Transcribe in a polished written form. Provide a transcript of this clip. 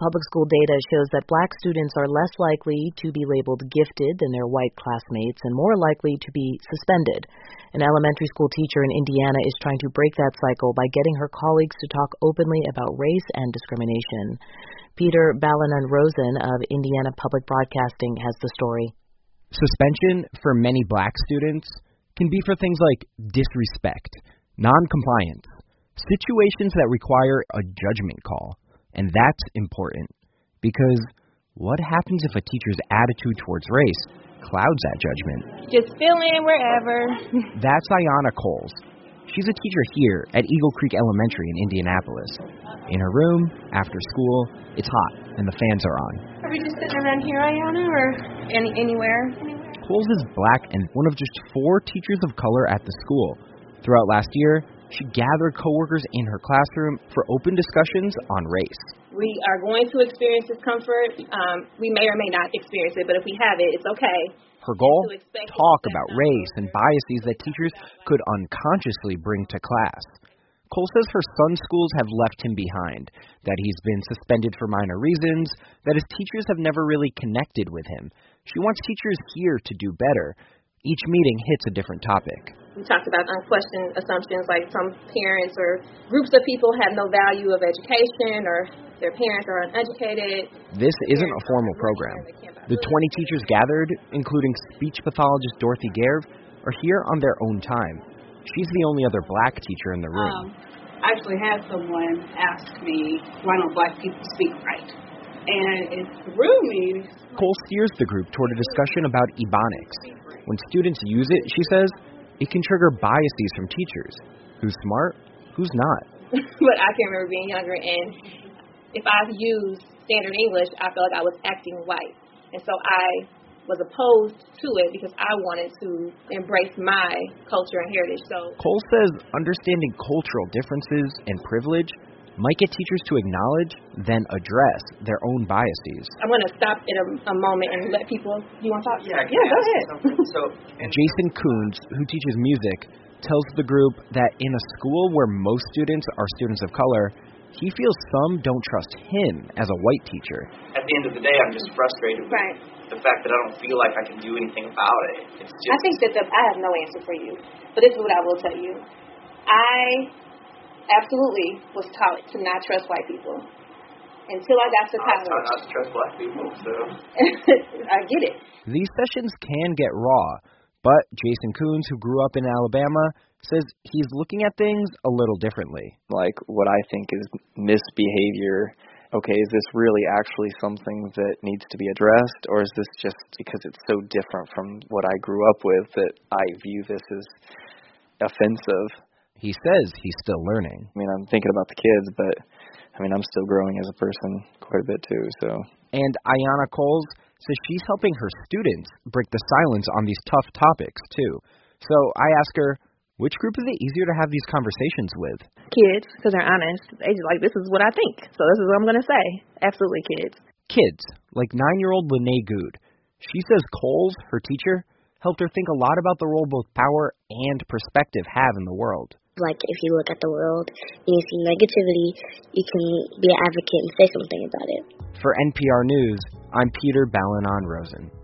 public school data shows that black students are less likely to be labeled gifted than their white classmates and more likely to be suspended. An elementary school teacher in Indiana is trying to break that cycle by getting her colleagues to talk openly about race and discrimination. Peter Balonon-Rosen of Indiana Public Broadcasting has the story. Suspension for many black students can be for things like disrespect, non-compliance, situations that require a judgment call. And that's important, because what happens if a teacher's attitude towards race clouds that judgment? Just fill in wherever. That's Ayanna Coles. She's a teacher here at Eagle Creek Elementary in Indianapolis. In her room, after school, it's hot and the fans are on. Are we just sitting around here, Ayanna, or anywhere? Coles is black and one of just 4 teachers of color at the school. Throughout last year, she gathered coworkers in her classroom for open discussions on race. We are going to experience discomfort. We may or may not experience it, but if we have it, it's okay. Her goal? Talk about race and biases that teachers could unconsciously bring to class. Cole says her son's schools have left him behind, that he's been suspended for minor reasons, that his teachers have never really connected with him. She wants teachers here to do better. Each meeting hits a different topic. We talked about unquestioned assumptions, like some parents or groups of people have no value of education or their parents are uneducated. This isn't a formal program. The 20 teachers gathered, including speech pathologist Dorothy Garve, are here on their own time. She's the only other black teacher in the room. I actually had someone ask me, why don't black people speak right? And it threw me. Cole steers the group toward a discussion about Ebonics. When students use it, she says, it can trigger biases from teachers. Who's smart? Who's not? But I can remember being younger, and if I used standard English, I felt like I was acting white. And so I was opposed to it because I wanted to embrace my culture and heritage. So Cole says understanding cultural differences and privilege might get teachers to acknowledge, then address their own biases. I'm going to stop in a moment and let people... You want to talk? Yeah, go ahead. Jason Coons, who teaches music, tells the group that in a school where most students are students of color, he feels some don't trust him as a white teacher. At the end of the day, I'm just frustrated with the fact that I don't feel like I can do anything about it. It's just... I think that I have no answer for you, but this is what I will tell you. I absolutely was taught to not trust white people until I got to college. I was taught not to trust black people, so... I get it. These sessions can get raw, but Jason Coons, who grew up in Alabama, says he's looking at things a little differently. Like what I think is misbehavior. Okay, is this really actually something that needs to be addressed, or is this just because it's so different from what I grew up with that I view this as offensive? He says he's still learning. I mean, I'm thinking about the kids, but I mean, I'm still growing as a person quite a bit too, so. And Ayanna Coles says she's helping her students break the silence on these tough topics too. So I ask her, which group is it easier to have these conversations with? Kids, because they're honest. They just like, this is what I think, so this is what I'm going to say. Absolutely kids. Kids, like 9-year-old Lene Good. She says Coles, her teacher, helped her think a lot about the role both power and perspective have in the world. Like, if you look at the world and you see negativity, you can be an advocate and say something about it. For NPR News, I'm Peter Balonon-Rosen.